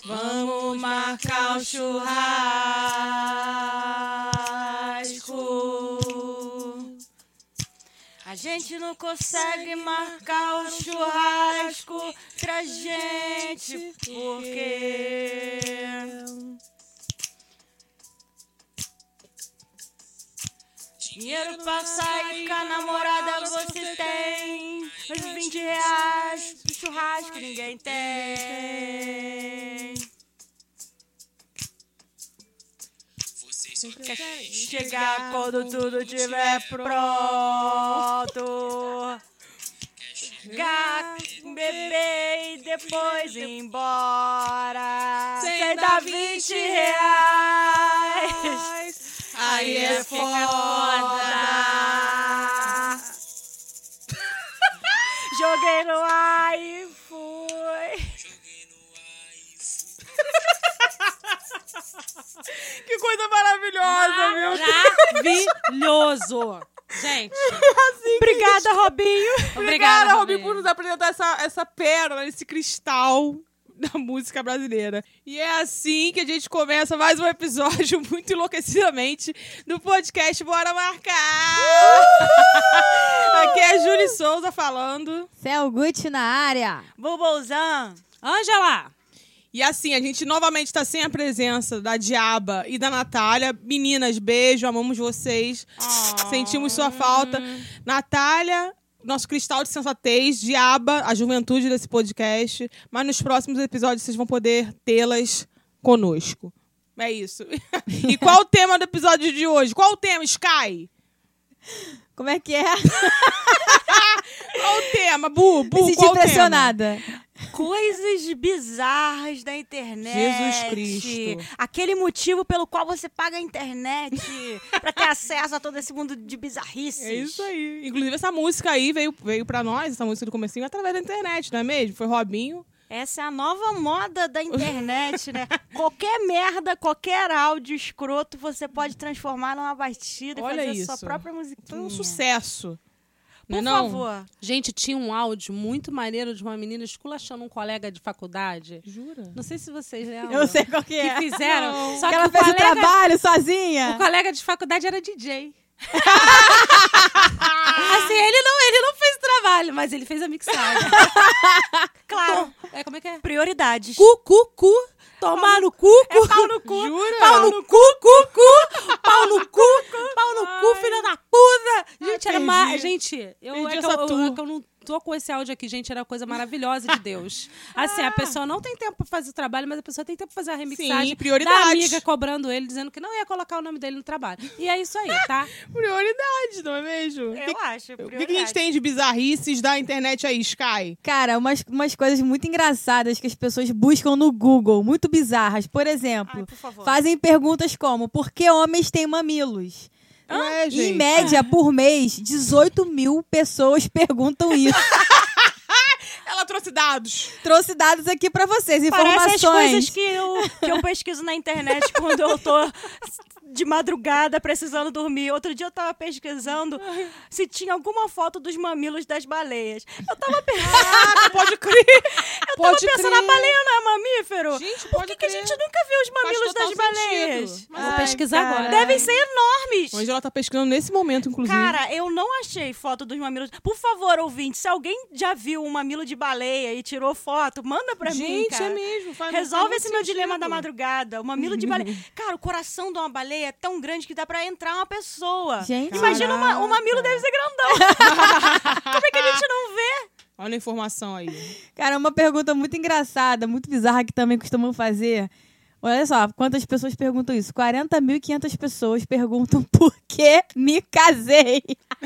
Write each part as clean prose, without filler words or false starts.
Vamos marcar um churrasco. A gente não consegue marcar um churrasco pra gente, porque dinheiro pra sair com a namorada você tem, mas R$20 pro churrasco ninguém tem. Quer chegar quando tudo estiver pronto, chegar, beber e depois ir embora, sem dar R$20, aí é foda. Joguei no ar e fui. Que coisa maravilhosa, meu Maravilhoso! Gente, Assim obrigada, Robinho. Obrigada, Robinho, por nos apresentar essa pérola, esse cristal da música brasileira. E é assim que a gente começa mais um episódio muito enlouquecidamente do podcast Bora Marcar! Aqui é a Júlia Souza falando. Céu Gucci na área. Bubuzão. Ângela! E assim, a gente novamente tá sem a presença da Diaba e da Natália. Meninas, beijo, amamos vocês. Sentimos sua falta. Natália, nosso cristal de sensatez, Diaba, a juventude desse podcast. Mas nos próximos episódios vocês vão poder tê-las conosco. É isso. E qual o tema do episódio de hoje? Qual o tema, Sky? Como é que é? Qual o tema, Bu? Me senti qual o impressionada. Coisas bizarras da internet. Jesus Cristo. Aquele motivo pelo qual você paga a internet pra ter acesso a todo esse mundo de bizarrices. É isso aí. Inclusive, essa música aí veio pra nós, essa música do comecinho, através da internet, não é mesmo? Foi Robinho. Essa é a nova moda da internet, né? Qualquer merda, qualquer áudio escroto, você pode transformar numa batida Olha e fazer isso. sua própria musiquinha. Foi um sucesso. Por não? favor. Gente, tinha um áudio muito maneiro de uma menina esculachando um colega de faculdade. Jura? Não sei se vocês lembram. Eu sei qual que é. Que fizeram. Não. Só Que que ela o fez o colega, trabalho sozinha. o colega de faculdade era DJ. Assim, ele não fez o trabalho, mas ele fez a mixagem. Claro. Como é que é? Prioridades. Cu. Tomar no cu. Pau no cu. Jura? Pau no cu. Pau no cu, filha da puta. Gente, era perdi. Gente, eu Perdi essa tour. eu não tô com esse áudio aqui, gente, era coisa maravilhosa de Deus. Assim, a pessoa não tem tempo pra fazer o trabalho, mas a pessoa tem tempo pra fazer a remixagem. Sim, prioridade. Da amiga cobrando ele, dizendo que não ia colocar o nome dele no trabalho. E é isso aí, tá? Prioridade, não é mesmo? Eu acho. O que a gente tem de bizarrices da internet aí, Sky? Cara, umas coisas muito engraçadas que as pessoas buscam no Google, muito bizarras. Por exemplo, Ai, por favor. fazem perguntas como: por que homens têm mamilos? Ué, gente. Em média, por mês, 18 mil pessoas perguntam isso. Ela trouxe dados. Trouxe dados aqui pra vocês, Parece informações. as coisas que eu pesquiso na internet quando eu tô de madrugada precisando dormir. Outro dia eu tava pesquisando se tinha alguma foto dos mamilos das baleias. Eu tava Ah, pode crer. pensando, a baleia não é mamífero? Gente, Por pode que a crer. gente nunca viu os mamilos total das baleias? sentido. Vou pesquisar cara. agora. Devem ser enormes. Hoje ela tá pesquisando nesse momento, inclusive. Cara, eu não achei foto dos mamilos. Por favor, ouvinte, se alguém já viu um mamilo de baleia e tirou foto, manda pra mim, gente, cara. é mesmo. Resolve faz esse meu muito dilema sentido. da madrugada. O mamilo de baleia. Cara, o coração de uma baleia é tão grande que dá pra entrar uma pessoa. Gente, Imagina caraca. o mamilo deve ser grandão. Como é que a gente não vê? Olha a informação aí. cara, uma pergunta muito engraçada, muito bizarra que também costumam fazer. Olha só, quantas pessoas perguntam isso? 40.500 pessoas perguntam por que me casei.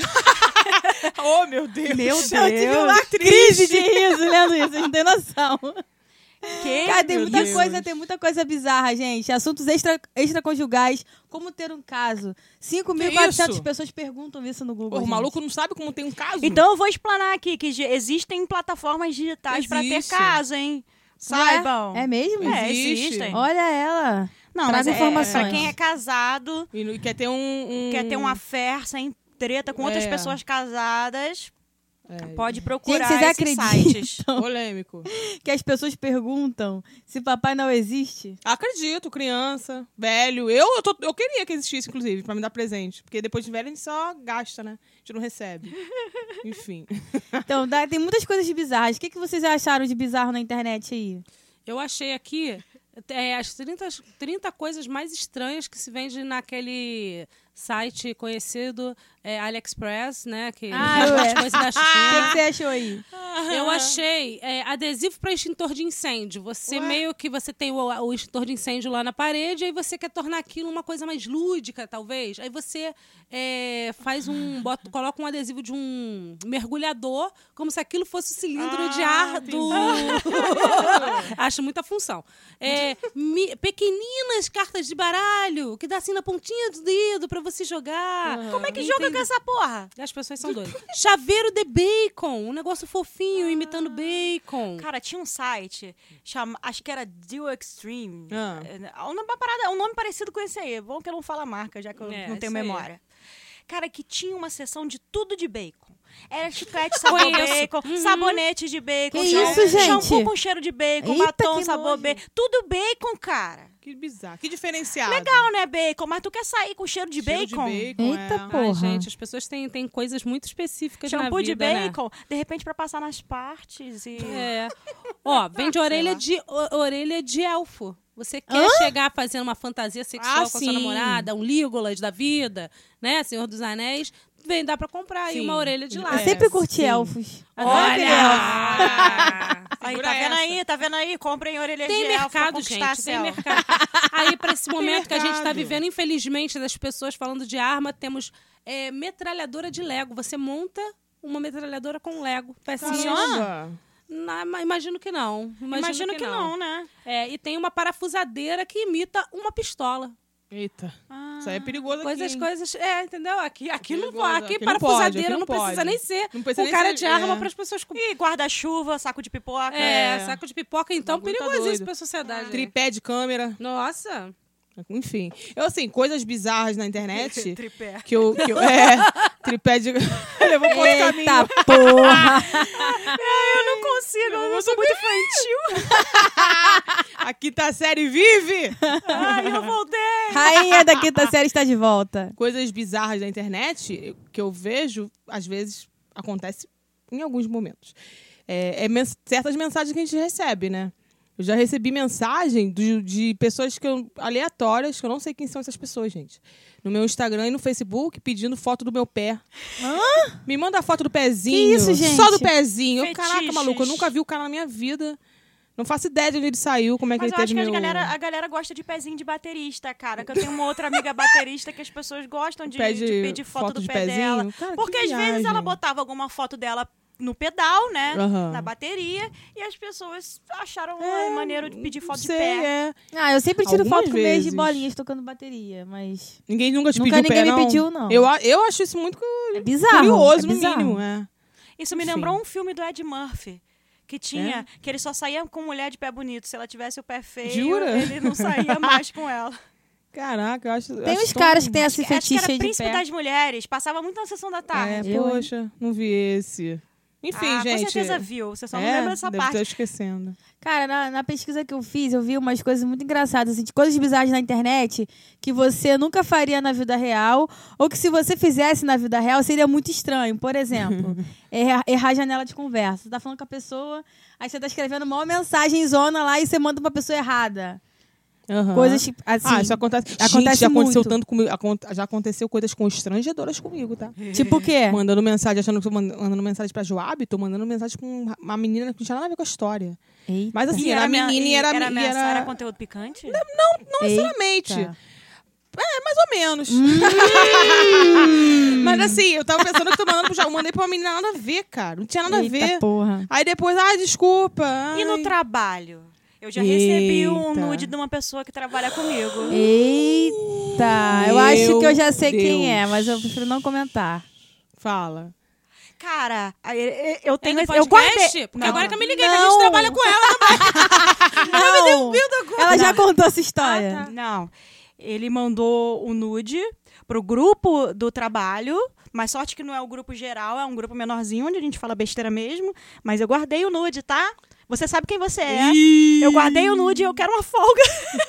Oh, meu Deus. Meu Eu tive uma crise de riso lendo isso, vocês não têm noção. Que? Cara, tem Meu muita Deus. coisa, tem muita coisa bizarra, gente. Assuntos extraconjugais, como ter um caso. 5.400 isso? pessoas perguntam isso no Google. Pô, o gente. maluco não sabe como tem um caso? Então eu vou explanar aqui que existem plataformas digitais pra ter Existe. caso, hein? Não Saibam. É mesmo? É, Existe. existem. Olha ela. Não, Traga mas pra informações. quem é casado, E quer ter um... quer ter uma fé sem treta com outras É. pessoas casadas, Pode procurar Gente, vocês esses acreditam? sites. Polêmico. Que as pessoas perguntam se Papai Noel existe. Acredito, criança, velho. Eu queria que existisse, inclusive, pra me dar presente. Porque depois de velho a gente só gasta, né? A gente não recebe. Enfim. Então, tem muitas coisas bizarras. O que vocês acharam de bizarro na internet aí? Eu achei aqui as 30 coisas mais estranhas que se vende naquele site conhecido AliExpress, né? Que as coisas da O China. que você achou aí? Eu achei adesivo para extintor de incêndio. Você meio que você tem o extintor de incêndio lá na parede, aí você quer tornar aquilo uma coisa mais lúdica, talvez. Aí você coloca um adesivo de um mergulhador, como se aquilo fosse o cilindro de ar do. Acho muita função. Pequeninas cartas de baralho que dá assim na pontinha do dedo para você jogar. Como é que joga com essa porra? As pessoas são doidas. Chaveiro de bacon, um negócio fofinho, imitando bacon. Cara, tinha um site, acho que era Deal Extreme. Ah. Um nome parecido com esse aí. Bom que eu não falo a marca, já que eu não tenho isso aí. memória. Cara, que tinha uma seção de tudo de bacon. Era chiclete sabor bacon, sabonete de bacon, Que isso, gente? shampoo com cheiro de bacon, Eita, batom que sabor nojo. bacon. Tudo bacon, cara. Que bizarro. Que diferenciado. Legal, né, bacon? Mas tu quer sair com cheiro de Cheiro bacon? Eita, é. porra. Ai, gente, as pessoas têm coisas muito específicas na Shampoo vida, de bacon, de repente pra passar nas partes e... né? Ó, vende orelha de elfo. Você quer chegar fazendo uma fantasia sexual com a sua sim. namorada, um Legolas da vida, né? Senhor dos Anéis. Dá pra comprar aí Sim. uma orelha de lá. Eu sempre curti sim. elfos. Olha! Aí, Segura tá vendo aí? Comprem orelha Tem de elfo pra mercado, conquistar gente, a tem céu. mercado. Aí, pra esse momento que a gente tá mercado. vivendo, infelizmente, das pessoas falando de arma, temos metralhadora de Lego. Você monta uma metralhadora com Lego. Pecinhas. Caramba. Imagino que não. Imagino que não, né? E tem uma parafusadeira que imita uma pistola. Eita. Isso aí é perigoso aqui. Coisas. Entendeu? Aqui não Perigoso. pode. Aqui Aqui não parafusadeira pode, não aqui não precisa pode. nem ser Não precisa com nem cara ser- de arma é. para as pessoas. E guarda-chuva, saco de pipoca. Saco de pipoca, então, bagulho tá perigosíssimo doido. pra sociedade. Tripé de câmera. Nossa. Enfim. Eu, assim, coisas bizarras na internet. Tripé. Tripé de... Levou pro outro caminho. Eita porra! Eu não consigo, eu sou muito infantil. A quinta série vive! Ai, eu voltei. Rainha da quinta série está de volta. Coisas bizarras da internet que eu vejo, às vezes, acontece em alguns momentos. Certas mensagens que a gente recebe, né? Eu já recebi mensagem de pessoas aleatórias, que eu não sei quem são essas pessoas, gente. No meu Instagram e no Facebook, pedindo foto do meu pé. Me manda a foto do pezinho. Que isso, gente? Só do pezinho. Fetiches. Caraca, maluco, eu nunca vi o cara na minha vida. Não faço ideia de onde ele saiu, como é que Mas ele eu acho teve que meu... a galera gosta de pezinho de baterista, cara. Que eu tenho uma outra amiga baterista que as pessoas gostam de Pede pedir foto do de pé pezinho? dela. Cara, Porque que às vezes viagem. ela botava alguma foto dela no pedal, né? Aham. Na bateria. E as pessoas acharam maneiro de pedir foto de Sei, pé. Eu sempre tiro Algumas foto com meias de vezes. bolinhas tocando bateria, mas Ninguém nunca te Nunca pediu ninguém pé, me não? pediu, não. Eu acho isso muito é bizarro. curioso, é no bizarro. mínimo. É. Isso me Enfim. lembrou um filme do Ed Murphy. Que tinha, que ele só saía com mulher de pé bonito. Se ela tivesse o pé feio, Jura? ele não saía mais com ela. Caraca, eu acho... Tem acho uns tão- caras que tem esse Acho que fetiche era aí de Príncipe pé. das Mulheres. Passava muito na sessão da tarde. Eu, hein? Poxa, não vi esse. Enfim, gente... Com certeza viu. Você só não lembra dessa devo parte. estar esquecendo. Cara, na pesquisa que eu fiz, eu vi umas coisas muito engraçadas, assim, de coisas bizarras na internet que você nunca faria na vida real, ou que se você fizesse na vida real seria muito estranho. Por exemplo, errar a janela de conversa. Você tá falando com a pessoa, aí você tá escrevendo uma mensagem zona lá e você manda pra pessoa errada. Aham. Coisas tipo, assim. Isso acontece. acontece Gente, já aconteceu muito. tanto comigo. Já aconteceu coisas constrangedoras comigo, tá? Tipo o quê? Mandando mensagem, achando que tô mandando mensagem pra Joab, tô mandando mensagem com uma menina que não tinha nada a ver com a história. Eita. Mas assim, era menina e era conteúdo picante? Não necessariamente. Eita. Mais ou menos. Mas assim, eu tava pensando que tô mandando pro Joab. Eu mandei pra uma menina nada a ver, cara. Não tinha nada a Eita ver. porra. Aí depois, desculpa. E no ai. trabalho? Eu já recebi um Eita. nude de uma pessoa que trabalha comigo. Eita. Eu acho que eu já sei Meu quem é, Deus. mas eu prefiro não comentar. Fala. Cara, eu Tem tenho no eu podcast? guardei. Porque Não. agora que eu me liguei, que a gente trabalha com ela. Não. Ela já contou essa história. Não. Ele mandou um nude pro grupo do trabalho Mas sorte que não é o grupo geral, é um grupo menorzinho, onde a gente fala besteira mesmo. Mas eu guardei o nude, tá? Você sabe quem você é. Eu guardei o nude e eu quero uma folga.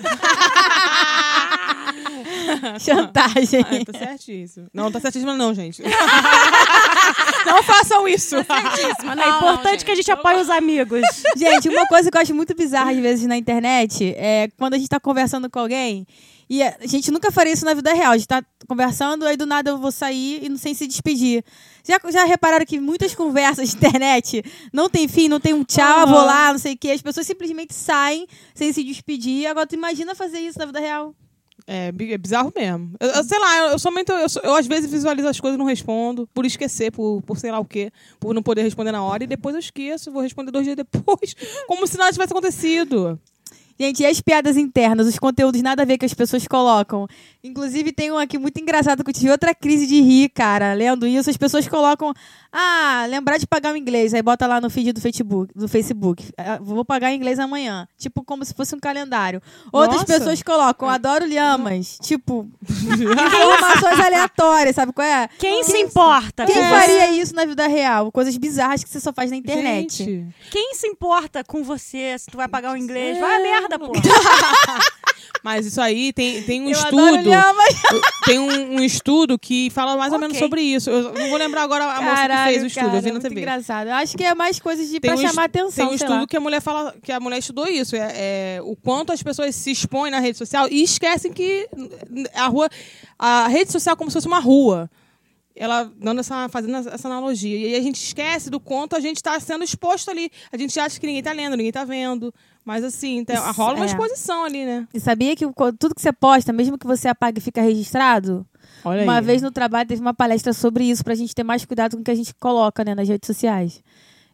Chantagem. Tá certíssimo. Não, tá certíssimo não, gente. Não façam isso. Certíssima. É importante que a gente apoie os amigos. Gente, uma coisa que eu acho muito bizarra às vezes na internet é quando a gente tá conversando com alguém e a gente nunca faria isso na vida real. A gente tá conversando, aí do nada eu vou sair e sem se despedir. Já repararam que muitas conversas de internet não tem fim, não tem um tchau, vou lá, não sei o quê. As pessoas simplesmente saem sem se despedir. Agora tu imagina fazer isso na vida real. É bizarro mesmo. Eu sei lá, eu às vezes visualizo as coisas e não respondo, por esquecer, por sei lá o quê, por não poder responder na hora, e depois eu esqueço, vou responder 2 dias depois, como se nada tivesse acontecido. Gente, e as piadas internas, os conteúdos nada a ver que as pessoas colocam? Inclusive, tem um aqui muito engraçado que eu tive outra crise de rir, cara. Lendo isso, as pessoas colocam... lembrar de pagar o inglês. Aí bota lá no feed do Facebook. Vou pagar inglês amanhã. Tipo, como se fosse um calendário. Outras pessoas colocam, adoro lhamas. Tipo, informações aleatórias, sabe qual é? Quem se importa? Quem faria isso na vida real? Coisas bizarras que você só faz na internet. Gente. Quem se importa com você se tu vai pagar o inglês? Vai a merda, pô. Mas isso aí tem um Eu estudo. adoro lhamas. Tem um estudo que fala mais ou menos Ok. sobre isso. Eu não vou lembrar agora a moça que fez o estudo, cara, eu vi na muito TV. engraçado. Eu acho que é mais coisas pra um chamar atenção, Tem um sei estudo lá. que a mulher fala, que a mulher estudou isso. O quanto as pessoas se expõem na rede social e esquecem que a rede social é como se fosse uma rua. Ela fazendo essa analogia. E aí a gente esquece do quanto a gente está sendo exposto ali. A gente acha que ninguém tá lendo, ninguém tá vendo. Mas assim, rola uma exposição ali, né? E sabia que tudo que você posta, mesmo que você apague, fica registrado? Olha Uma aí. vez no trabalho teve uma palestra sobre isso, pra gente ter mais cuidado com o que a gente coloca, né, nas redes sociais.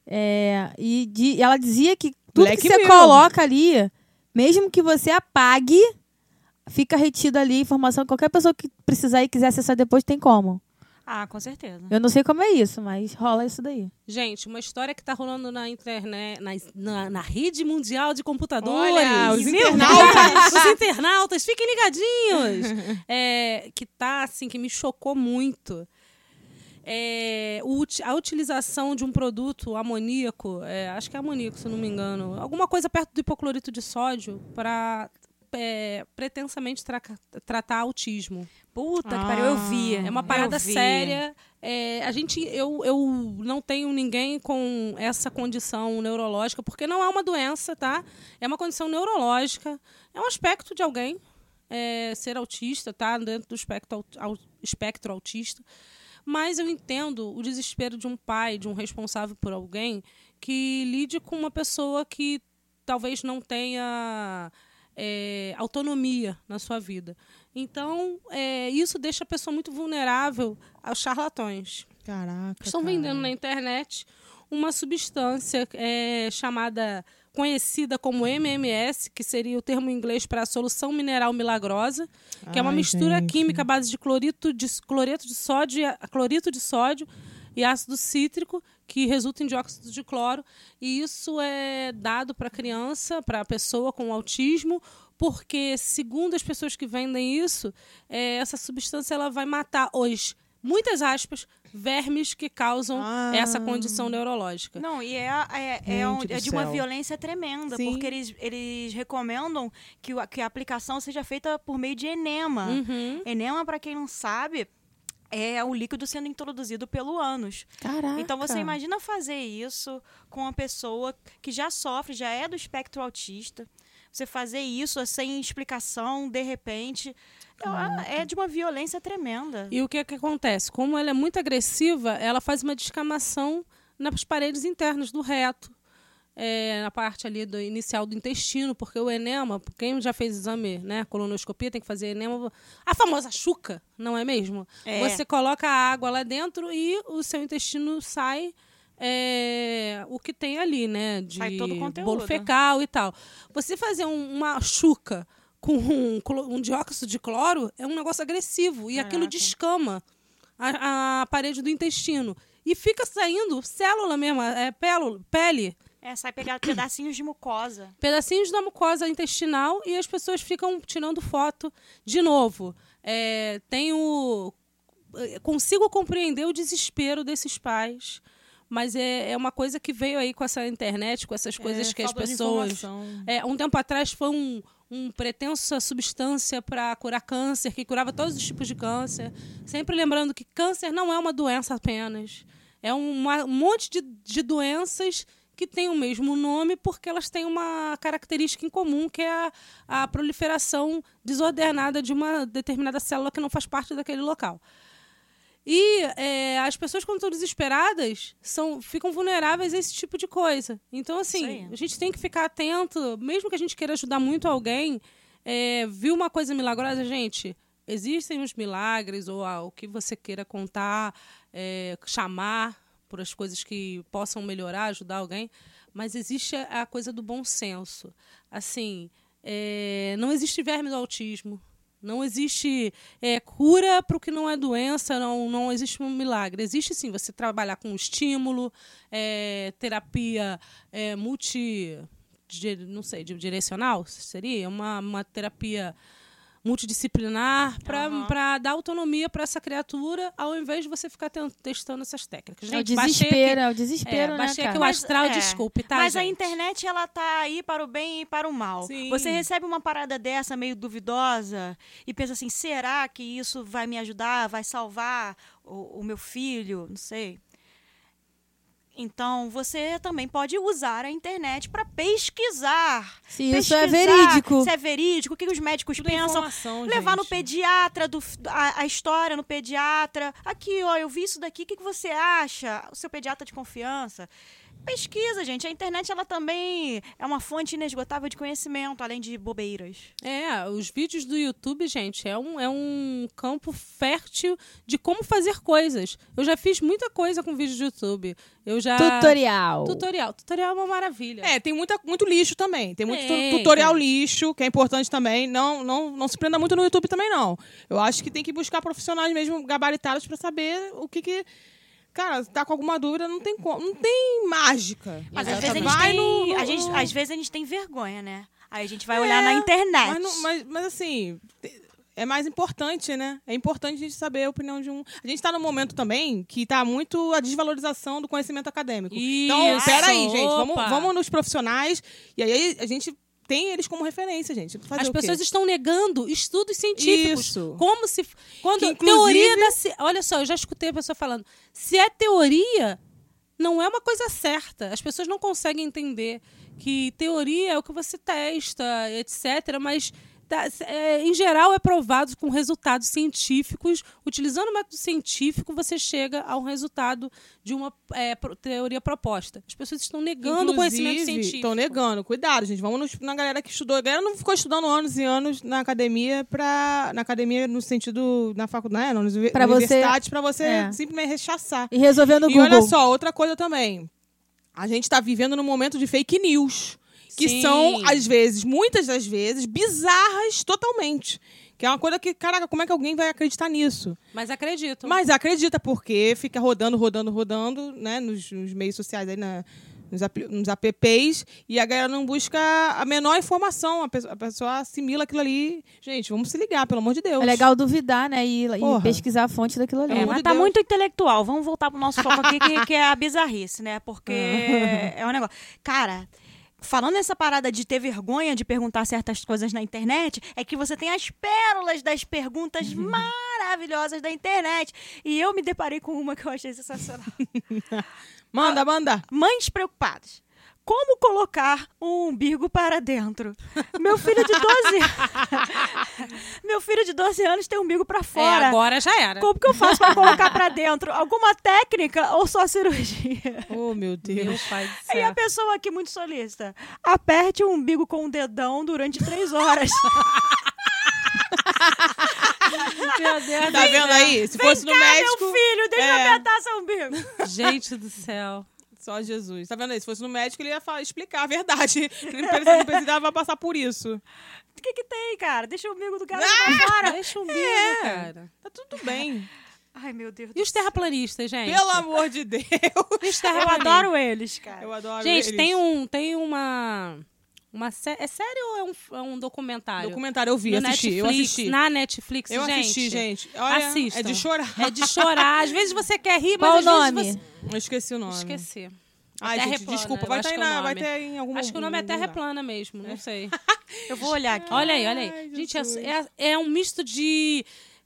Ela dizia que tudo Black que você Mirror. coloca ali, mesmo que você apague, fica retido ali a informação. Qualquer pessoa que precisar e quiser acessar depois, tem como. Com certeza. Eu não sei como é isso, mas rola isso daí. Gente, uma história que tá rolando na internet, na rede mundial de computadores. Olha, os Meu internautas. Deus, os internautas, fiquem ligadinhos. Que tá, assim, que me chocou muito. A utilização de um produto amoníaco, acho que é amoníaco, se eu não me engano, alguma coisa perto do hipoclorito de sódio para pretensamente tratar autismo. Puta que pariu, eu vi. É uma parada séria. Eu não tenho ninguém com essa condição neurológica, porque não é uma doença, tá? É uma condição neurológica. É um aspecto de alguém ser autista, tá? Dentro do espectro autista. Mas eu entendo o desespero de um pai, de um responsável por alguém, que lide com uma pessoa que talvez não tenha autonomia na sua vida. Então, isso deixa a pessoa muito vulnerável aos charlatões. Caraca. Estão vendendo na internet uma substância conhecida como MMS, que seria o termo em inglês para solução mineral milagrosa, que é uma mistura química à base de cloreto de sódio e ácido cítrico, que resulta em dióxido de cloro. E isso é dado para a criança, para a pessoa com autismo, porque, segundo as pessoas que vendem isso, essa substância ela vai matar muitas aspas, vermes que causam essa condição neurológica. Não, e é de uma violência tremenda, Sim. porque eles recomendam que a aplicação seja feita por meio de enema. Uhum. Enema, para quem não sabe, é o líquido sendo introduzido pelo ânus. Caraca. Então você imagina fazer isso com uma pessoa que já sofre, já é do espectro autista. Você fazer isso sem explicação, de repente, é de uma violência tremenda. E o que acontece? Como ela é muito agressiva, ela faz uma descamação nas paredes internas do reto, na parte ali inicial do intestino, porque o enema, quem já fez exame, né, colonoscopia, tem que fazer enema, a famosa chuca, não é mesmo? Você coloca a água lá dentro e o seu intestino sai o que tem ali, né? De sai todo o conteúdo. Bolo fecal e tal. Você fazer uma chuca com um dióxido de cloro é um negócio agressivo. E aquilo descama a parede do intestino. E fica saindo célula mesmo, pele. Sai pegar pedacinhos de mucosa. Pedacinhos da mucosa intestinal e as pessoas ficam tirando foto de novo. Tem consigo compreender o desespero desses pais. Mas é uma coisa que veio aí com essa internet, com essas coisas que as falta de pessoas... informação. Um tempo atrás foi um pretensa substância para curar câncer, que curava todos os tipos de câncer. Sempre lembrando que câncer não é uma doença apenas. É um monte de doenças que têm o mesmo nome porque elas têm uma característica em comum, que é a proliferação desordenada de uma determinada célula que não faz parte daquele local. E as pessoas, quando estão desesperadas, ficam vulneráveis a esse tipo de coisa. Então, assim, a gente tem que ficar atento, mesmo que a gente queira ajudar muito alguém, viu uma coisa milagrosa, gente, existem os milagres, ou o que você queira contar, chamar por as coisas que possam melhorar, ajudar alguém, mas existe a coisa do bom senso. Assim, não existe verme do autismo. Não existe cura para o que não é doença, não existe um milagre. Existe, sim, você trabalhar com estímulo, terapia direcional, seria uma terapia multidisciplinar para dar autonomia para essa criatura, ao invés de você ficar testando essas técnicas. Gente, é o desespero, né, baixei cara? aqui o astral, desculpe, tá, Mas gente? a internet, ela tá aí para o bem e para o mal. Sim. Você recebe uma parada dessa meio duvidosa e pensa assim, será que isso vai me ajudar, vai salvar o meu filho? Não sei. Então, você também pode usar a internet para pesquisar. Se isso é verídico. Se é verídico, o que os médicos Tudo pensam. informação, Levar no gente. pediatra, a história no pediatra. Aqui, ó, eu vi isso daqui, o que você acha? O seu pediatra de confiança. Pesquisa, gente. A internet, ela também é uma fonte inesgotável de conhecimento, além de bobeiras. Os vídeos do YouTube, gente, é um campo fértil de como fazer coisas. Eu já fiz muita coisa com vídeo do YouTube. Tutorial. Tutorial é uma maravilha. Tem muito lixo também. Tem muito Tem, tutorial tem. lixo, que é importante também. Não se prenda muito no YouTube também, não. Eu acho que tem que buscar profissionais mesmo gabaritados para saber o que... Cara, tá com alguma dúvida, não tem como. Não tem mágica. Mas às vezes às vezes a gente tem vergonha, né? Aí a gente vai olhar na internet. Mas assim, é mais importante, né? É importante a gente saber a opinião de um... A gente tá num momento também que tá muito a desvalorização do conhecimento acadêmico. Então, peraí, gente. Vamos nos profissionais. E aí a gente... tem eles como referência, gente. As pessoas estão negando estudos científicos. Isso. Como se... Quando Que, inclusive... teoria da... Olha só, eu já escutei a pessoa falando. Se é teoria, não é uma coisa certa. As pessoas não conseguem entender que teoria é o que você testa, etc. Mas, em geral, é provado com resultados científicos. Utilizando o método científico, você chega ao resultado de uma teoria proposta. As pessoas estão negando o conhecimento científico. Estão negando. Cuidado, gente. Vamos na galera que estudou. A galera não ficou estudando anos e anos na academia, na academia no sentido, na faculdade, nas universidades, para você simplesmente rechaçar. E resolvendo o E Google. olha só, outra coisa também. A gente está vivendo num momento de fake news. Que Sim. são, às vezes, muitas das vezes, bizarras totalmente. Que é uma coisa que, caraca, como é que alguém vai acreditar nisso? Mas acredito. Mas acredita, porque fica rodando, né, nos meios sociais, aí nos apps, e a galera não busca a menor informação. A pessoa assimila aquilo ali. Gente, vamos se ligar, pelo amor de Deus. É legal duvidar, né? E Porra. pesquisar a fonte daquilo ali. Pelo amor Mas de tá Deus. muito intelectual. Vamos voltar pro nosso foco aqui, que é a bizarrice, né? Porque é um negócio... Cara... Falando nessa parada de ter vergonha de perguntar certas coisas na internet, é que você tem as pérolas das perguntas maravilhosas da internet. E eu me deparei com uma que eu achei sensacional. Manda. Mães preocupadas. Como colocar um umbigo para dentro? Meu filho de 12 anos tem umbigo para fora. Agora já era. Como que eu faço para colocar para dentro? Alguma técnica ou só cirurgia? Oh, meu Deus. Meu pai do E a céu. pessoa aqui muito solista. Aperte o umbigo com o dedão durante 3 horas. Meu Deus. Tá vendo aí? Se fosse no médico... Meu filho, deixa eu apertar seu umbigo. Gente do céu. Só Jesus. Tá vendo aí? Se fosse no médico, ele ia explicar a verdade. Não precisava passar por isso. O que tem, cara? Deixa o umbigo do cara pra fora. Deixa o umbigo, cara. Tá tudo bem. Ai, meu Deus E os terraplanistas, gente? Pelo amor de Deus. E os Eu terraplanistas? adoro eles, cara. Eu adoro Gente, eles. tem É série ou é um documentário? Documentário, eu vi, No assisti, Netflix, eu assisti. Na Netflix, Eu gente. assisti, gente. Olha, Assistam. é de chorar. É de chorar. Às vezes você quer rir, Qual mas o às nome? vezes você... Eu esqueci o nome. Esqueci. Ai, Terra gente, é plana, desculpa. eu Vai acho ter, que é o vai nome. ter em algum Acho que o nome é algum Terra é lugar. plana mesmo, não sei. Eu vou olhar aqui. Olha aí. Ai, Gente, Jesus. é um misto de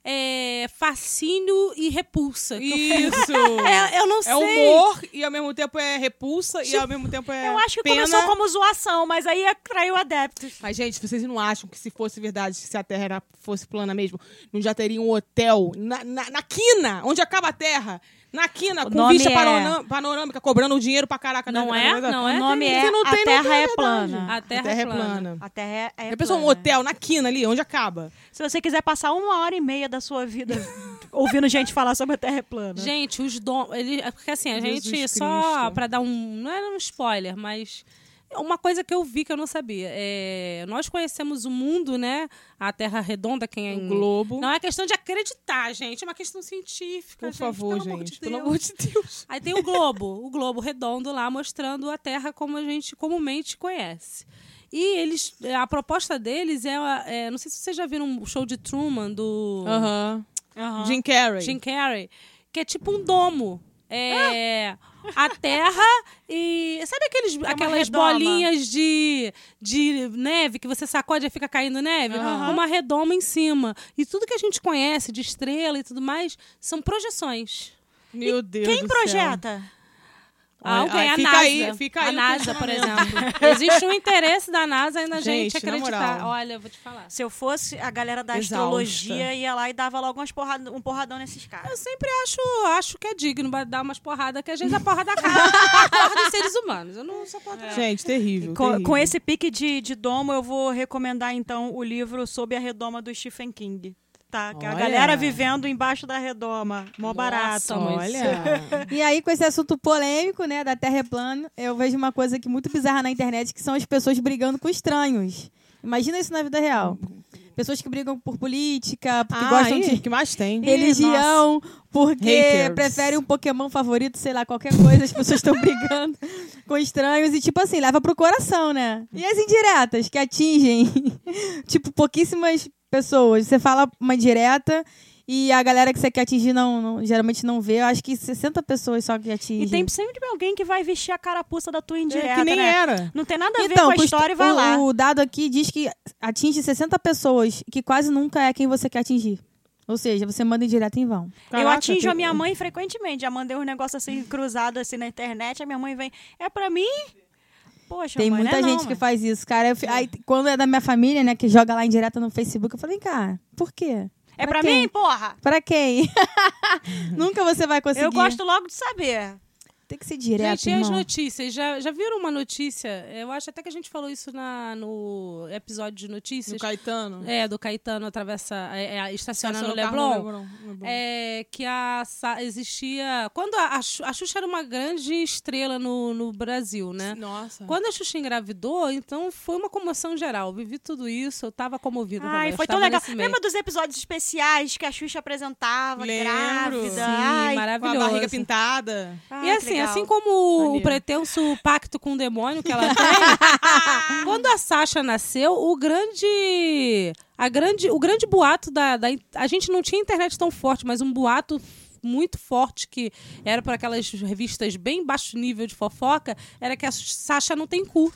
fascínio e repulsa. Isso! Eu não sei. É humor e ao mesmo tempo é repulsa e ao mesmo tempo é Eu acho que pena. começou como zoação, mas aí atraiu adeptos. Mas, gente, vocês não acham que se fosse verdade, se a Terra fosse plana mesmo, não já teria um hotel na quina, onde acaba a Terra? Na quina, O com nome vista é- panorâmica, cobrando dinheiro pra caraca. Não né? é? Não é? O nome Se é não A tem, não Terra tem, é verdade. plana. A Terra é plana. A Terra é Já pensou um plana. hotel na quina ali, onde acaba? Se você quiser passar 1h30 da sua vida ouvindo gente falar sobre a Terra é plana. Gente, porque assim, a Jesus gente, só Cristo. pra dar não era um spoiler, mas uma coisa que eu vi que eu não sabia. Nós conhecemos o mundo, né? A Terra redonda, O globo. Não é questão de acreditar, gente. É uma questão científica, Por gente. favor, pelo amor de gente. Pelo Deus. amor de Deus. Aí tem o globo redondo lá, mostrando a Terra como a gente comumente conhece. E a proposta deles não sei se vocês já viram o show de Truman, do Aham. Aham. Jim Carrey. Jim Carrey, que é tipo um domo. A Terra e... Sabe aquelas redoma. bolinhas de neve que você sacode e fica caindo neve? Com uma redoma em cima. E tudo que a gente conhece de estrela e tudo mais são projeções. Meu Deus Quem do projeta? Alguém, a fica NASA. aí, fica aí a o NASA, por questionamento. exemplo. Existe um interesse da NASA aí na gente Gente, na acreditar. moral. Olha, eu vou te falar. Se eu fosse a galera da Exausta. astrologia, ia lá e dava logo um porradão nesses Eu caras. sempre acho que é digno dar umas porradas, que às vezes a porrada acaba a porra dos seres humanos. Eu não sou contra. não. Gente, terrível. Com terrível. esse pique de domo, eu vou recomendar, então, o livro Sob a Redoma do Stephen King. Tá? Que a Olha. galera vivendo embaixo da redoma. Mó barato. mas- Olha. E aí, com esse assunto polêmico, né, da Terra é plana, eu vejo uma coisa aqui muito bizarra na internet, que são as pessoas brigando com estranhos. Imagina isso na vida real. Pessoas que brigam por política, porque gostam aí, de que mais tem? religião, porque Haters. preferem um Pokémon favorito, sei lá, qualquer coisa. As pessoas estão brigando com estranhos e, tipo assim, leva pro coração, né? E as indiretas, que atingem, tipo, pouquíssimas pessoas. Você fala uma indireta e a galera que você quer atingir geralmente não vê. Eu acho que 60 pessoas só que atingem. E tem sempre alguém que vai vestir a carapuça da tua indireta, que nem né? era. Não tem nada a ver com a história e vai lá. O dado aqui diz que atinge 60 pessoas, que quase nunca é quem você quer atingir. Ou seja, você manda indireta em vão. Eu Caraca, atinjo tem- a minha mãe frequentemente. Já mandei um negócio assim, cruzado assim na internet. A minha mãe vem, é pra mim? Poxa, Tem mãe, muita não é gente não, que mãe. faz isso, cara. Aí, quando é da minha família, né, que joga lá indireta no Facebook, eu falei, vem cá, por quê? É pra quem? mim, porra? Pra quem? Nunca você vai conseguir. Eu gosto logo de saber. Tem que ser direto, Gente, e as irmão. notícias? Já viram uma notícia? Eu acho até que a gente falou isso no episódio de notícias. Do Caetano. Do Caetano estaciona no Estaciona o carro Leblon. no Leblon. Que existia... Quando a Xuxa era uma grande estrela no Brasil, né? Nossa. Quando a Xuxa engravidou, então foi uma comoção geral. Eu vivi tudo isso, eu tava comovida também. Ai, eu foi tão estava legal. nesse meio. Lembra dos episódios especiais que a Xuxa apresentava, Lembro. grávida? Sim, Ai, Com a maravilhoso. barriga pintada. ai, E que assim, legal. assim como o Maneiro. pretenso pacto com o demônio que ela tem, quando a Sasha nasceu, o grande boato a gente não tinha internet tão forte, mas um boato muito forte que era para aquelas revistas bem baixo nível de fofoca, era que a Sasha não tem cu.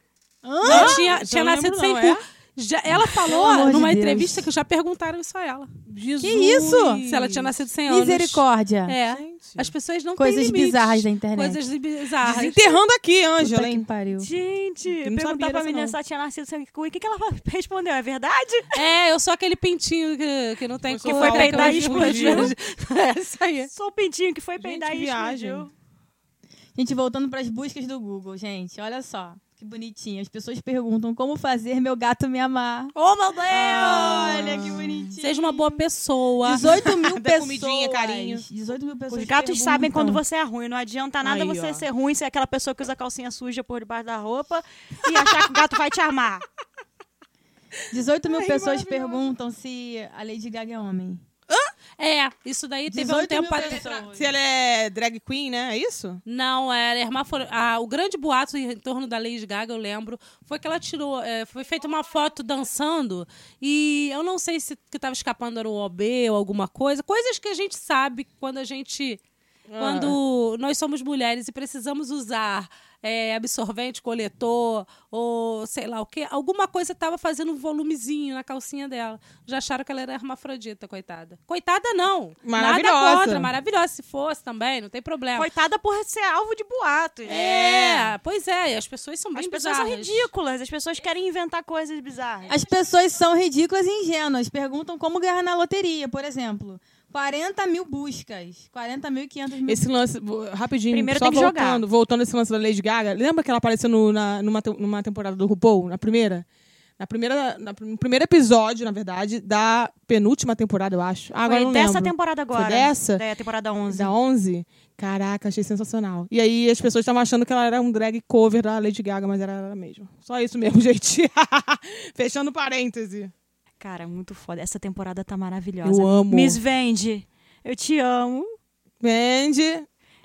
Não tinha Isso eu não nascido lembro sem não, cu. é? Ela Pelo falou amor de numa Deus. entrevista que já perguntaram isso a ela. Jesus. Que isso? Se ela tinha nascido sem anos. Misericórdia. É. Gente. As pessoas não Coisas têm limite. bizarras da internet. Coisas bizarras. Desenterrando aqui, Puta Ângela, que hein? pariu. Gente, não perguntar sabia pra dessa, menina não. se ela tinha nascido sem cu. E o que ela respondeu? É verdade? Eu sou aquele pintinho que não tem Foi cor. foi que peidar eu e explodiu. É isso aí. Sou o pintinho que foi Gente, peidar que e viagem. explodiu. Gente, voltando pras buscas do Google, gente, olha só. Que bonitinho. As pessoas perguntam como fazer meu gato me amar. Oh, meu Deus! Olha que bonitinho. Seja uma boa pessoa. 18 mil Dá pessoas. comidinha, carinho. 18 mil pessoas. Os gatos perguntam. sabem quando você é ruim. Não adianta nada Aí, você ó. ser ruim, ser aquela pessoa que usa calcinha suja por debaixo da roupa e achar que o gato vai te amar. 18 mil pessoas perguntam se a Lady Gaga é homem. Isso daí teve um 18 tempo mil atrás. pessoas. Se ela é drag queen, né? É isso? Não, era o grande boato em torno da Lady Gaga, eu lembro, foi que ela tirou, foi feita uma foto dançando e eu não sei se o que estava escapando era o OB ou alguma coisa, coisas que a gente sabe quando nós somos mulheres e precisamos usar absorvente, coletor ou sei lá o quê, alguma coisa estava fazendo um volumezinho na calcinha dela. Já acharam que ela era hermafrodita, coitada. Coitada não. Maravilhosa. Nada contra, maravilhosa. Se fosse também, não tem problema. Coitada por ser alvo de boatos. Pois é. E as pessoas são bem As pessoas são bizarras. ridículas. As pessoas querem inventar coisas bizarras. As pessoas são ridículas e ingênuas. Perguntam como ganhar na loteria, por exemplo. 40 mil buscas. 40.500 mil. Esse lance, rapidinho, Primeiro só tem que jogar. voltando esse lance da Lady Gaga. Lembra que ela apareceu numa temporada do RuPaul? Na primeira? No primeiro episódio, na verdade, da penúltima temporada, eu acho. Agora eu não dessa lembro. temporada agora. Foi dessa? Da temporada 11. Da 11? Caraca, achei sensacional. E aí as pessoas estavam achando que ela era um drag cover da Lady Gaga, mas era ela mesmo. Só isso mesmo, gente. Fechando parêntese. Cara, muito foda. Essa temporada tá maravilhosa. Eu amo. Miss Vendi, eu te amo. Vende.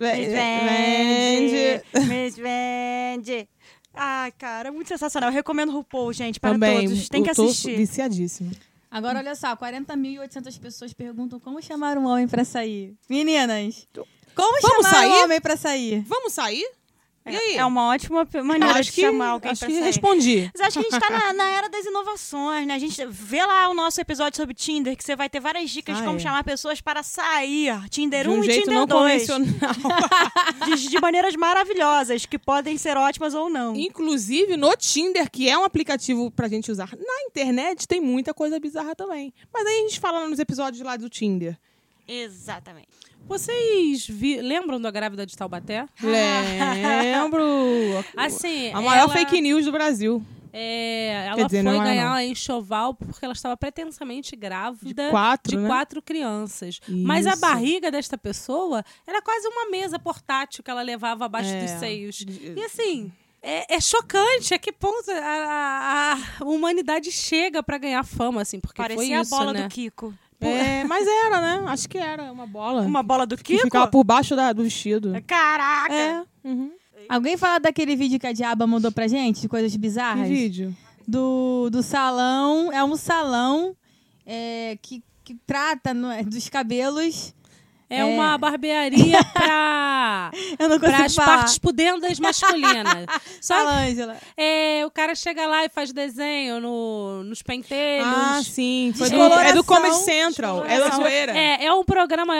Vende. Miss Vendi. Ai, cara, muito sensacional. Eu recomendo o RuPaul, gente, para Também. todos. Tem que Eu tô assistir. viciadíssima. Agora, olha só. 40.800 pessoas perguntam como chamar um homem pra sair. Meninas, como Vamos chamar sair? um homem pra sair? Vamos sair? E aí? É uma ótima maneira Acho de chamar alguém acho pra que sair. respondi. Mas acho que a gente tá na era das inovações, né? A gente vê lá o nosso episódio sobre Tinder, que você vai ter várias dicas de como chamar pessoas para sair. Tinder De 1 um e jeito Tinder não 2. convencional. De maneiras maravilhosas, que podem ser ótimas ou não. Inclusive, no Tinder, que é um aplicativo pra gente usar na internet, tem muita coisa bizarra também. Mas aí a gente fala nos episódios lá do Tinder. Exatamente. Vocês lembram da grávida de Taubaté? Lembro. Assim, A maior ela- fake news do Brasil. Ela Quer dizer, foi não é, ganhar não. a enxoval porque ela estava pretensamente grávida De 4, né? 4 crianças. Mas a Isso. barriga desta pessoa era quase uma mesa portátil que ela levava abaixo dos seios. E assim, é chocante a que ponto a humanidade chega pra ganhar fama, assim, porque foi Parecia isso, a bola né? do Kiko. Mas era, né? Acho que era uma bola. Uma bola do que Kiko? ficava por baixo do vestido. Caraca! É. Uhum. Alguém fala daquele vídeo que a Diaba mandou pra gente, de coisas Que bizarras? vídeo? Do salão. É um salão que trata dos cabelos. É uma barbearia pra Eu não consigo as falar. partes pudendas masculinas. Só Fala, Ângela. o cara chega lá e faz desenho nos pentelhos. Ah, sim. Foi Descoloração. é do Comedy Central. É da zoeira. É um programa,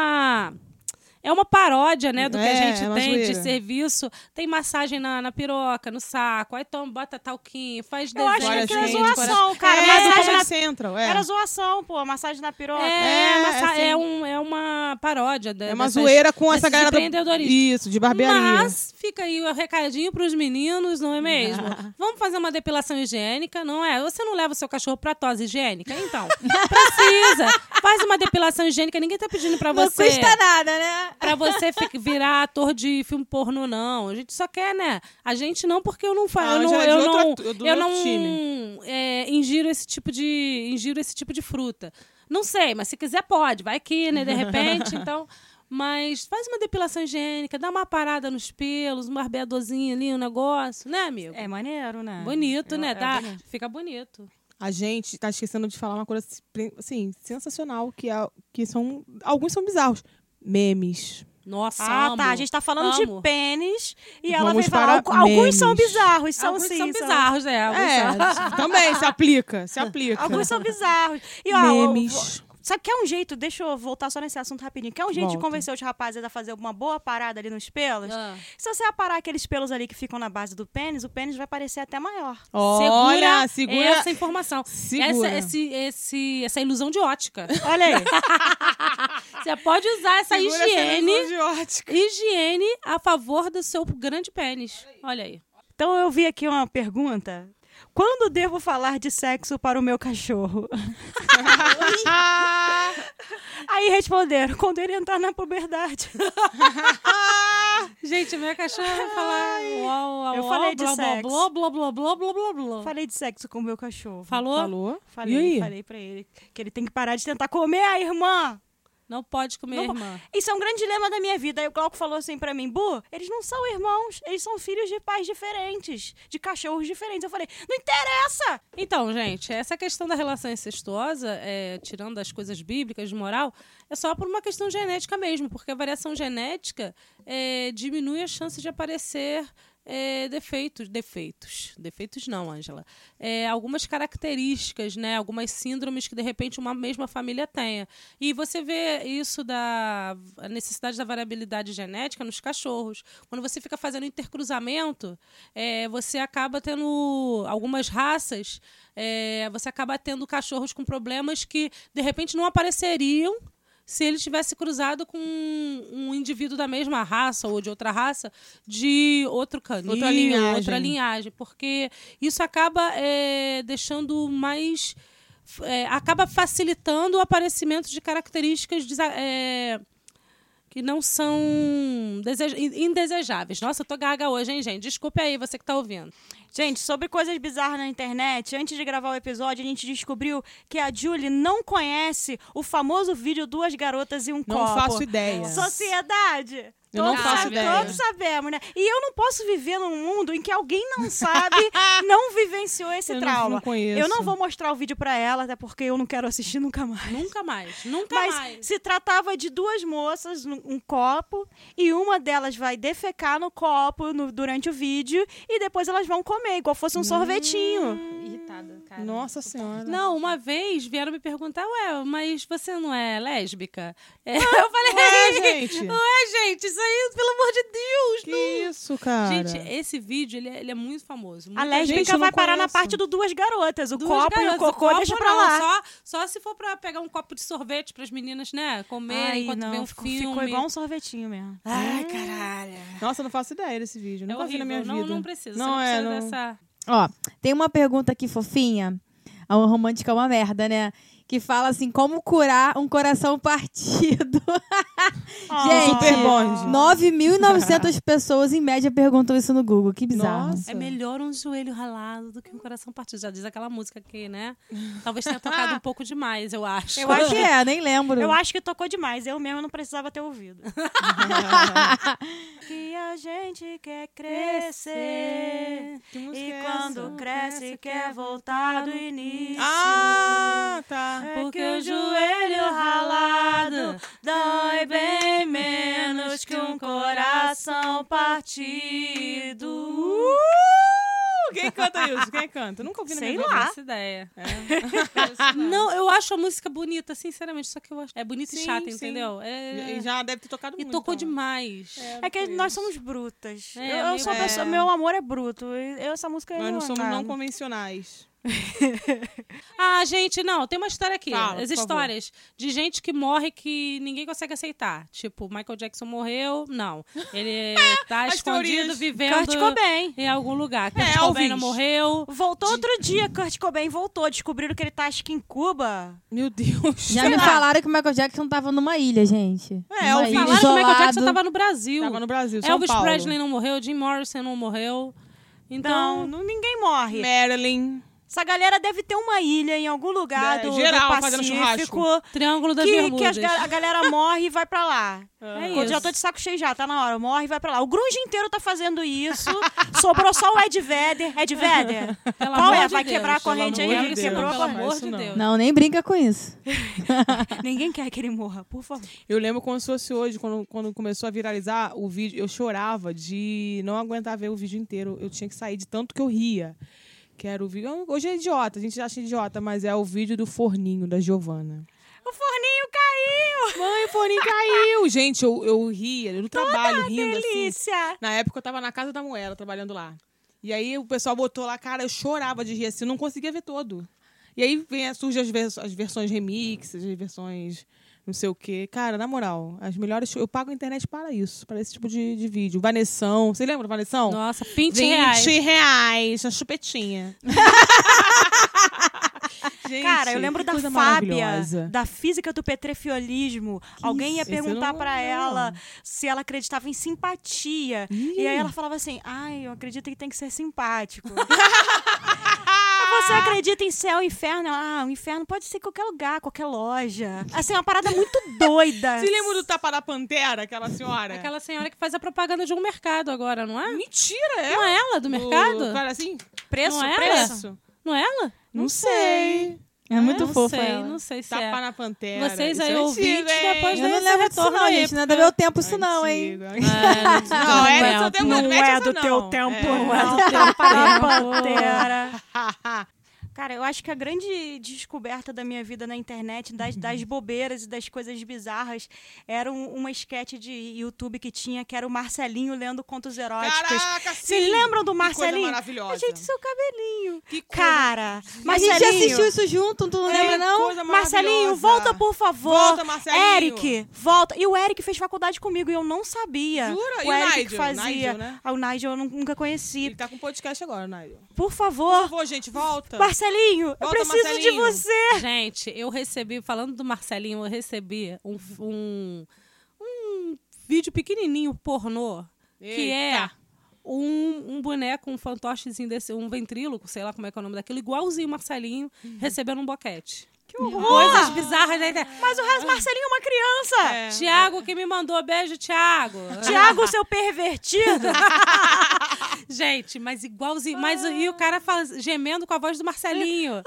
é uma paródia, né, do que a gente é uma tem de zoeira. serviço. Tem massagem na piroca, no saco. Aí bota talquinho, faz Eu desenho. acho que Olha, aquilo é gente, zoação, cara. É do Massagem Comedy na... Central. Era zoação, pô. Massagem na piroca. assim. É uma paródia. É uma zoeira com essa galera do... empreendedorismo. Isso, de barbearia. Mas fica aí o recadinho pros meninos, não é mesmo? Vamos fazer uma depilação higiênica, não é? Você não leva o seu cachorro pra tosse higiênica? Então, precisa. Faz uma depilação higiênica, ninguém tá pedindo pra Não você. custa nada, né? Pra você virar ator de filme pornô, não. A gente só quer, né? A gente não, porque eu não faço. Ah, já é de outro eu não time. ingiro esse tipo de fruta. Não sei, mas se quiser pode. Vai que, né? De repente, então. Mas faz uma depilação higiênica, dá uma parada nos pelos, um barbeadorzinho ali, um negócio, né, amigo? É maneiro, né? Bonito, né? bonito. Fica bonito. A gente tá esquecendo de falar uma coisa assim, sensacional, que são... Alguns são bizarros. Memes. Nossa, Ah, amo. tá. A gente tá falando Amo. de pênis e ela Vamos veio falar. para Alguns são memes. bizarros, são Alguns sim. são bizarros, né? Alguns são. Também se aplica. Se aplica. Alguns são bizarros. E, ó, Memes. sabe, quer um jeito, deixa eu voltar só nesse assunto rapidinho, quer um jeito de Volta. convencer os rapazes a fazer uma boa parada ali nos pelos? Ah. Se você aparar aqueles pelos ali que ficam na base do pênis, o pênis vai parecer até maior. Olha, segura. essa informação. Segura. Essa ilusão de ótica. Olha aí. Você pode usar essa Segura essa higiene ilusão de ótica. a favor do seu grande pênis. Olha aí. Então eu vi aqui uma pergunta. Quando devo falar de sexo para o meu cachorro? Aí responderam, quando ele entrar na puberdade. Gente, minha cachorra vai falar uau, Eu falei de blá, blá, sexo. blá, blá, blá, blá, blá, blá, blá. Falei de sexo com o meu cachorro. Falou? Falou? Falei, E aí? falei pra ele que ele tem que parar de tentar comer a irmã. Não pode comer Não- irmã. Isso é um grande dilema da minha vida. Aí o Glauco falou assim pra mim, Bu, eles não são irmãos, eles são filhos de pais diferentes, de cachorros diferentes. Eu falei, não interessa! Então, gente, essa questão da relação incestuosa, tirando as coisas bíblicas de moral, é só por uma questão genética mesmo, porque a variação genética diminui a chance de aparecer defeitos não, Ângela. Algumas características, né? Algumas síndromes que de repente uma mesma família tenha. E você vê isso a necessidade da variabilidade genética nos cachorros. Quando você fica fazendo intercruzamento, você acaba tendo algumas raças, você acaba tendo cachorros com problemas que de repente não apareceriam se ele tivesse cruzado com um indivíduo da mesma raça ou de outra raça, de outro canil, outra linhagem. Porque isso acaba deixando mais... acaba facilitando o aparecimento de características que não são indesejáveis. Nossa, eu tô gaga hoje, hein, gente? Desculpe aí, você que tá ouvindo. Gente, sobre coisas bizarras na internet, antes de gravar o episódio, a gente descobriu que a Julie não conhece o famoso vídeo Duas Garotas e um Copo. Não faço ideia. Sociedade. Eu não faço ideia. Todos sabemos, né? E eu não posso viver num mundo em que alguém não sabe, não vivenciou esse trauma. Não conheço. Eu não vou mostrar o vídeo pra ela, até porque eu não quero assistir nunca mais. Nunca mais. Nunca Mas mais. se tratava de duas moças, um copo, e uma delas vai defecar no copo durante o vídeo, e depois elas vão comer, igual fosse um sorvetinho. Irritada, cara. Nossa Senhora. Não, uma vez vieram me perguntar, mas você não é lésbica? Eu falei, Ué, gente. gente, isso aí, pelo amor de Deus, Que isso, cara? Gente, esse vídeo, ele é muito famoso. A Muita gente lésbica não vai parar na conheço. parte do Duas Garotas. O Duas copo e o garotas, cocô deixa pra não, lá. Só se for pra pegar um copo de sorvete pras meninas, né? Comerem Ai, enquanto não, vê um ficou filme. igual um sorvetinho mesmo. Ai, caralho. Nossa, eu não faço ideia desse vídeo. Nunca vi na minha vida. Não precisa. Não, você não não. precisa dessa... Ó, tem uma pergunta aqui fofinha. A romântica é uma merda, né? Que fala assim, como curar um coração partido. Gente, Super bonde. 9.900 pessoas em média perguntam isso no Google. Que bizarro. Nossa. É melhor um joelho ralado do que um coração partido. Já diz aquela música aqui, né? Talvez tenha tocado um pouco demais, eu acho. Eu acho que é, nem lembro. Eu acho que tocou demais. Eu mesmo não precisava ter ouvido. Que a gente quer crescer. Que música E é quando essa? cresce, quer voltar do início. Ah, tá. Porque o joelho ralado dói bem menos que um coração partido. Quem canta isso? Quem canta? Nunca ouvi na Sei minha lá. vida. Essa ideia. Não, eu acho a música bonita, sinceramente. Só que eu acho. É bonita e Sim, chata, sim. entendeu? E já deve ter tocado E muito. tocou então. demais. É que nós somos brutas. É, Eu sou meio- pessoa, meu amor é bruto. Essa música Nós não somos nada. não convencionais. Ah, gente, não, tem uma história aqui. Fala, As por histórias de gente que morre que ninguém consegue aceitar. Tipo, Michael Jackson morreu, não. Ele tá As escondido, teorias. vivendo Kurt Cobain. em algum lugar. Kurt Cobain não Elvis. morreu. Voltou outro dia, Kurt Cobain voltou. Descobriram que ele tá, acho que em Cuba. Meu Deus. Já me falaram que o Michael Jackson tava numa ilha, gente. É, Numa Elvis. ilha, Falaram que o Michael Jackson isolado. tava no Brasil. Tava no Brasil, São Elvis Paulo. Presley não morreu, Jim Morrison não morreu. Então, Ninguém morre. Marilyn. Essa galera deve ter uma ilha em algum lugar É, do geral, Pacífico fazendo churrasco. Triângulo das que Bermudas. a galera morre e vai pra lá. É Quando já isso. tô de saco cheio já, tá na hora. Morre e vai pra lá. O grunge inteiro tá fazendo isso. Sobrou só o Ed Vedder. Ed Vedder? Pelo Qual amor é? de Vai Deus, quebrar a pelo corrente amor aí? de Deus, Quebrou a pelo corrente. amor Isso de não. Deus. Não, nem brinca com isso. Ninguém quer que ele morra, por favor. Eu lembro como se fosse hoje, quando começou a viralizar o vídeo, eu chorava de não aguentar ver o vídeo inteiro. Eu tinha que sair de tanto que eu ria. Que era o vídeo. Hoje é idiota, a gente acha idiota, mas é o vídeo do forninho da Giovana. O forninho caiu! Mãe, o forninho caiu! Gente, eu ria, no trabalho, rindo assim. Delícia! Na época eu tava na casa da Moela, trabalhando lá. E aí o pessoal botou lá, cara, eu chorava de rir assim, não conseguia ver todo. E aí surgem as versões remixes, as versões não sei o quê. Cara, na moral, as melhores... Eu pago a internet para isso, para esse tipo de vídeo. Vanessão, você lembra do Vanessão? Nossa, 20 reais. 20 reais, a chupetinha. Gente, Cara, eu lembro que da coisa Fábia, maravilhosa. da física do petrefiolismo. Alguém ia isso? Esse eu perguntar não pra lembro. ela se ela acreditava em simpatia. Ih. E aí ela falava assim, ai, eu acredito que tem que ser simpático. Eu você acredita em céu e inferno? O inferno pode ser em qualquer lugar, qualquer loja. Assim, uma parada muito doida. Você lembra do Tapa da Pantera, aquela senhora? Aquela senhora que faz a propaganda de um mercado agora, não é? Mentira, é? Não é ela, do mercado? O cara assim? Preço, Não é preço. Não é ela? Não sei. É muito Não fofa sei, ela. não sei se Tapa é. na Pantera. Vocês Isso aí é ouvintes, antigo, hein? depois Eu não desse lembro disso retorno não, aí, gente. Não é do meu tempo isso não, hein? Antigo. Não, é do seu tempo, Não mete é essa do teu não. tempo, É. não é do teu Pantera. Cara, eu acho que a grande descoberta da minha vida na internet, das bobeiras e das coisas bizarras, era uma sketch de YouTube que tinha, que era o Marcelinho lendo contos eróticos. Caraca, sim! Vocês lembram do Que coisa Marcelinho? maravilhosa. Gente, seu cabelinho. Que coisa- Cara, A gente Marcelinho. assistiu isso junto, tu não lembra, não? Coisa Marcelinho, maravilhosa. volta, por favor. Volta, Marcelinho. Eric, volta. E o Eric fez faculdade comigo e eu não sabia. Jura? E O o Eric que Nigel? fazia. Nigel, né? O Nigel eu nunca conheci. Ele tá com podcast agora, Nigel. Por Por favor, favor, gente, volta. Marcelinho, eu Volta, preciso de Marcelinho. você. Gente, eu recebi, falando do Marcelinho, eu recebi um vídeo pequenininho pornô, que é Eita. um boneco, um fantochezinho desse, um ventríloco, sei lá como é que é o nome daquilo, igualzinho o Marcelinho, recebendo um boquete. Que horror. Coisas bizarras da internet. Mas o Marcelinho é uma criança. É. Tiago que me mandou, beijo, Tiago. Tiago, seu pervertido. Gente, mas igualzinho. Mas e o cara gemendo com a voz do Marcelinho.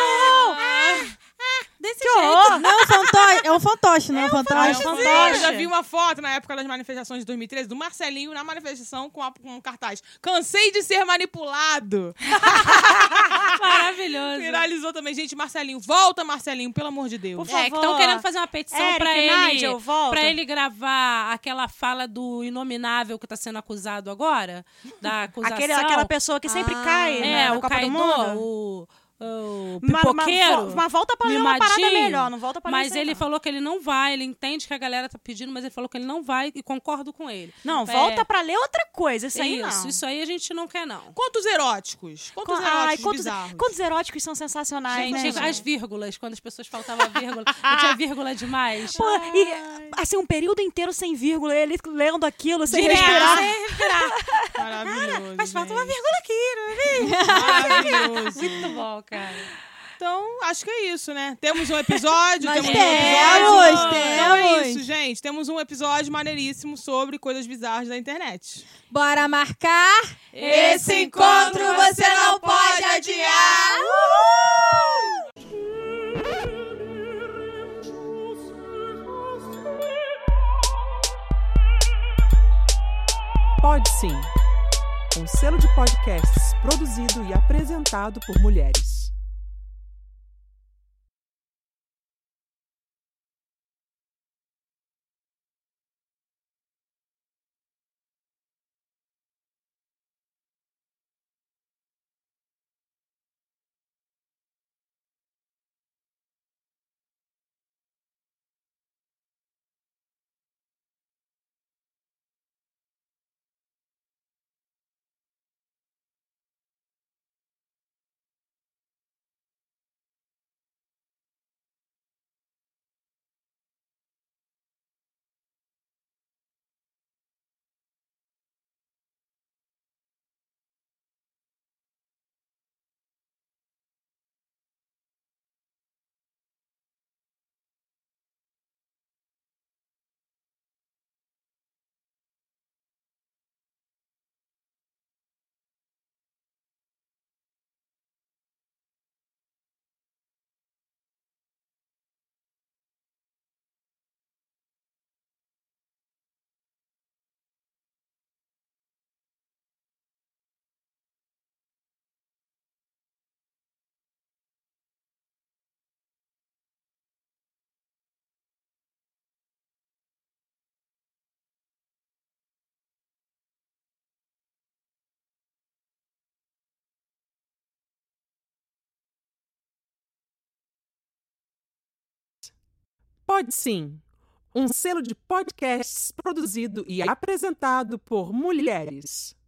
Desse Que jeito. horror. Não, é um fantoche, não é um fantoche? Eu já vi uma foto na época das manifestações de 2013 do Marcelinho na manifestação com um cartaz. Cansei de ser manipulado. Maravilhoso. Viralizou também. Gente, Marcelinho, volta, Marcelinho, pelo amor de Deus. Por É, que favor. estão querendo fazer uma petição Eric, pra ele, Nigel, volta. pra ele gravar aquela fala do inominável que tá sendo acusado agora, da acusação. Aquela pessoa que sempre cai na o Copa do caidor, Mundo. o Mas pipoqueiro. volta pra ler uma parada mimadinho. melhor, não volta pra ler Mas isso aí, ele não. falou que ele não vai, ele entende que a galera tá pedindo, mas ele falou que ele não vai e concordo com ele. Não, É, volta pra ler outra coisa, isso aí não. Isso aí a gente não quer, não. Contos eróticos. Contos eróticos bizarros. Contos eróticos são sensacionais, Gente, né, as vírgulas, quando as pessoas faltavam vírgula, não tinha vírgula demais. Pô, e assim, um período inteiro sem vírgula, ele lendo aquilo, sem Direto, respirar. sem respirar. Maravilhoso. Mas falta uma gente. vírgula aqui, não é? Maravilhoso. Muito bom, cara. Então, acho que é isso, né? Temos um episódio, Nós temos um temos, episódio. temos. Então é isso, gente. Temos um episódio maneiríssimo sobre coisas bizarras da internet. Bora marcar esse encontro, você não pode adiar! Pode Sim, um selo de podcasts produzido e apresentado por mulheres. Pode Sim, um selo de podcasts produzido e apresentado por mulheres.